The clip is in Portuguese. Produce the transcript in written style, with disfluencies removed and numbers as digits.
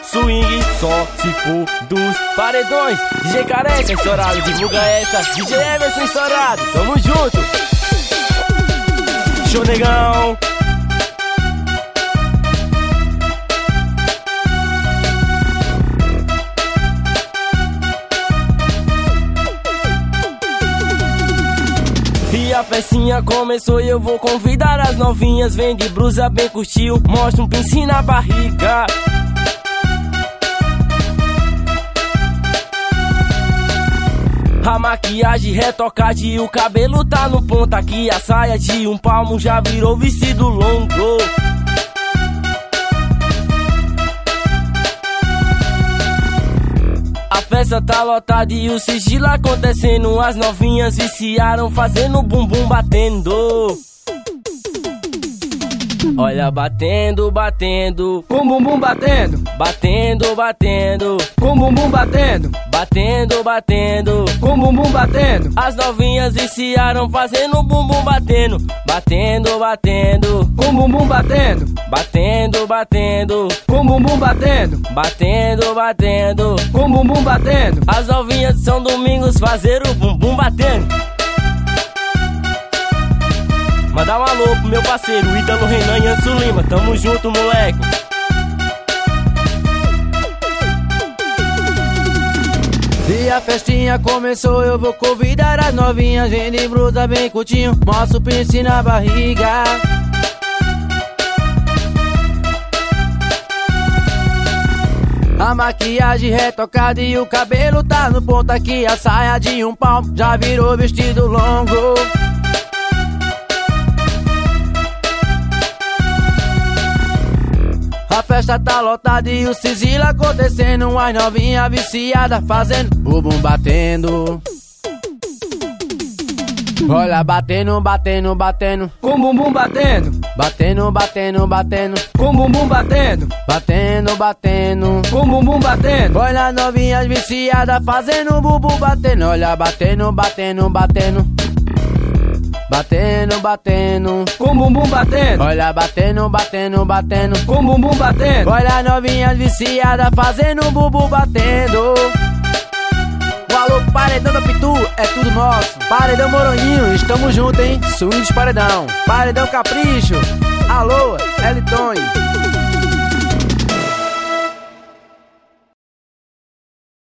swing, só se for dos paredões. DJ Careca estourado, divulga essa. DJ Everson estourado, tamo junto. Show, negão. E a festinha começou e eu vou convidar as novinhas. Vem de blusa bem curtiu, mostra um pince na barriga. A maquiagem retocada e o cabelo tá no ponto. Aqui a saia de 1 palmo já virou vestido longo. A festa tá lotada e o sigilo acontecendo. As novinhas viciaram fazendo bumbum batendo. Olha, batendo, batendo, com bumbum batendo, batendo, batendo, com bumbum batendo, batendo, batendo, com bumbum batendo. As novinhas viciaram fazendo bumbum batendo, batendo, batendo, com bumbum batendo, batendo, batendo, com bumbum batendo, batendo, batendo, com bumbum batendo. As novinhas de São Domingos fazeram o bumbum batendo. Mandar um alô pro meu parceiro Ítalo Renan e Anso Lima, tamo junto, moleque. E a festinha começou, eu vou convidar as novinhas. Vem de blusa bem curtinho, mostra o pince na barriga. A maquiagem retocada e o cabelo tá no ponto. Aqui a saia de 1 palmo já virou vestido longo. A festa tá lotada e o sigilo acontecendo. As novinhas viciadas fazendo bumbum batendo. Olha, batendo, batendo, batendo, com bumbum batendo, batendo, batendo, batendo, com bumbum batendo, batendo, batendo, com bumbum batendo. Olha, as novinhas viciadas fazendo bumbum batendo. Olha, batendo, batendo, batendo, batendo, batendo, com bumbum batendo. Olha, batendo, batendo, batendo, com bumbum batendo. Olha, as novinhas viciadas fazendo bumbum batendo. O alô Paredão da Pitu, é tudo nosso. Paredão Moronhinho, estamos juntos, hein? Swing de Paredão. Paredão Capricho, alô Elitonho.